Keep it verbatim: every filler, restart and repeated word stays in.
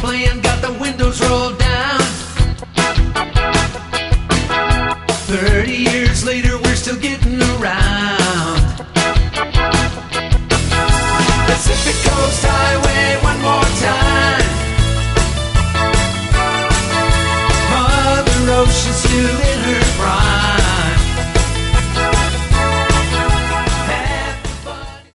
playing, got the windows rolled down. Thirty years later, we're still getting around. Pacific Coast Highway, one more time. Mother Ocean still